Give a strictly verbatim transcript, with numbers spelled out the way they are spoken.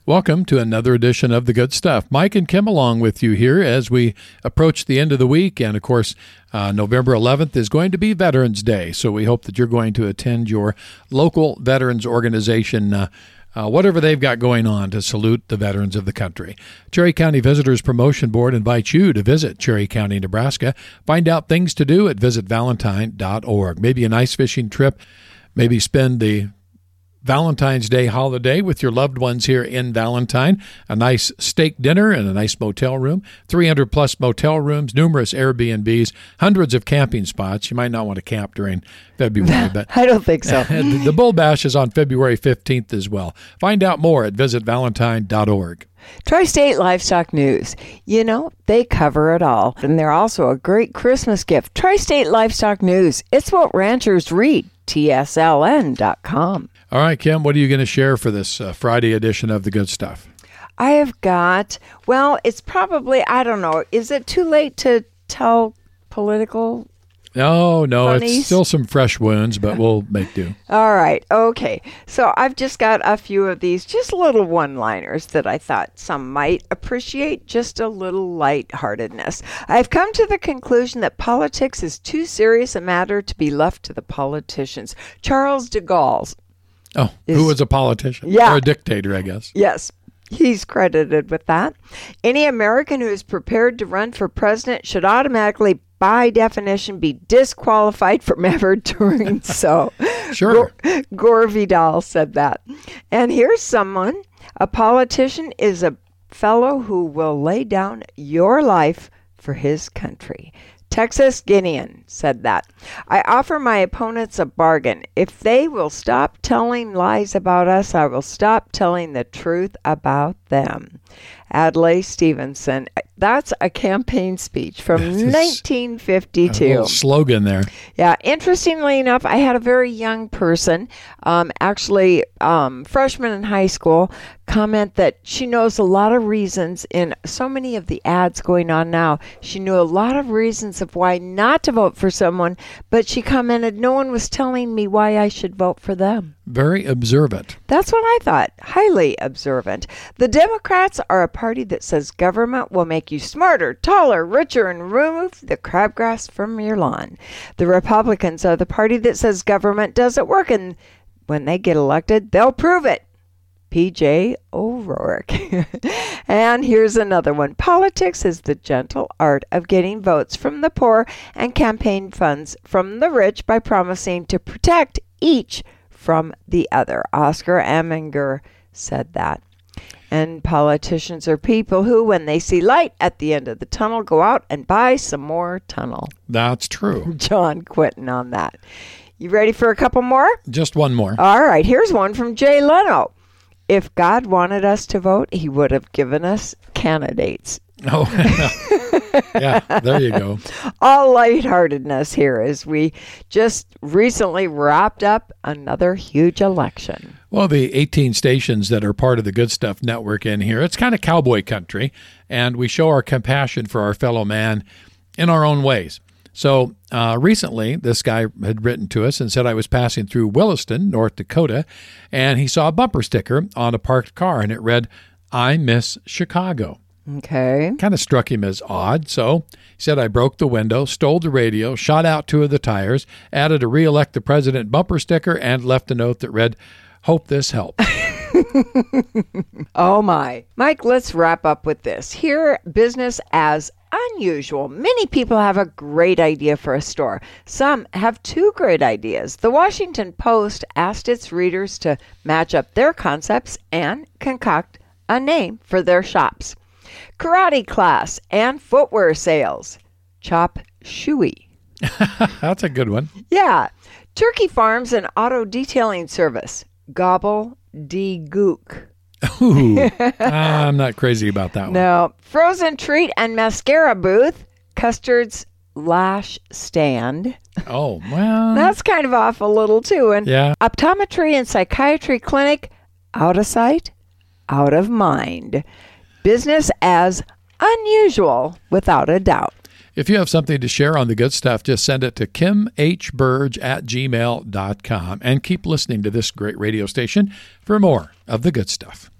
Welcome to another edition of The Good Stuff. Mike and Kim along with you here as we approach the end of the week. And, of course, uh, November eleventh is going to be Veterans Day. So we hope that you're going to attend your local veterans organization, uh, uh, whatever they've got going on to salute the veterans of the country. Cherry County Visitors Promotion Board invites you to visit Cherry County, Nebraska. Find out things to do at visit valentine dot org. Maybe an ice fishing trip. Maybe spend the Valentine's Day holiday with your loved ones here in Valentine. A nice steak dinner and a nice motel room. three hundred plus motel rooms, numerous Airbnbs, hundreds of camping spots. You might not want to camp during February, but I don't think so. The Bull Bash is on February fifteenth as well. Find out more at visit valentine dot org. Tri-State Livestock News. You know, they cover it all. And they're also a great Christmas gift. Tri-State Livestock News. It's what ranchers read. T S L N dot com. All right, Kim, what are you going to share for this uh, Friday edition of The Good Stuff? I have got, well, it's probably, I don't know, is it too late to tell political No, no, funnies? It's still some fresh wounds, but we'll make do. All right, okay. So I've just got a few of these, just little one-liners that I thought some might appreciate, just a little lightheartedness. I've come to the conclusion that politics is too serious a matter to be left to the politicians. Charles de Gaulle's. Oh, is, who was a politician? Yeah. Or a dictator, I guess. Yes. He's credited with that. Any American who is prepared to run for president should automatically, by definition, be disqualified from ever doing so. Sure. Gore, Gore Vidal said that. And here's someone. A politician is a fellow who will lay down your life for his country. Texas Guinean said that. I offer my opponents a bargain. If they will stop telling lies about us, I will stop telling the truth about them. Adlai Stevenson. That's a campaign speech from nineteen fifty-two. A little slogan there. Yeah. Interestingly enough, I had a very young person, um, actually um, freshman in high school, comment that she knows a lot of reasons in so many of the ads going on now. She knew a lot of reasons of why not to vote for someone, but she commented, no one was telling me why I should vote for them. Very observant. That's what I thought. Highly observant. The Democrats are a party that says government will make you smarter, taller, richer, and remove the crabgrass from your lawn. The Republicans are the party that says government doesn't work, and when they get elected, they'll prove it. P J O'Rourke. And here's another one. Politics is the gentle art of getting votes from the poor and campaign funds from the rich by promising to protect each from the other. Oscar Aminger said that. And politicians are people who, when they see light at the end of the tunnel, go out and buy some more tunnel. That's true. John Quinton on that. You ready for a couple more? Just one more. All right. Here's one from Jay Leno. If God wanted us to vote, he would have given us candidates. Oh, yeah, there you go. All lightheartedness here as we just recently wrapped up another huge election. Well, the eighteen stations that are part of the Good Stuff Network in here, it's kind of cowboy country, and we show our compassion for our fellow man in our own ways. So uh, recently, this guy had written to us and said I was passing through Williston, North Dakota, and he saw a bumper sticker on a parked car, and it read, I miss Chicago. Okay. Kind of struck him as odd, so he said I broke the window, stole the radio, shot out two of the tires, added a re-elect the president bumper sticker, and left a note that read, hope this helps. Oh, my. Mike, let's wrap up with this. Here, business as unusual. Many people have a great idea for a store. Some have two great ideas. The Washington Post asked its readers to match up their concepts and concoct a name for their shops. Karate class and footwear sales. Chop Shui. That's a good one. Yeah. Turkey farms and auto detailing service. Gobble de Gook. Ooh, I'm not crazy about that one. No. Frozen treat and mascara booth. Custard's lash stand. Oh, well. That's kind of off a little too. And yeah. Optometry and psychiatry clinic. Out of sight, out of mind. Business as unusual, without a doubt. If you have something to share on the good stuff, just send it to kim h burge at gmail dot com and keep listening to this great radio station for more of the good stuff.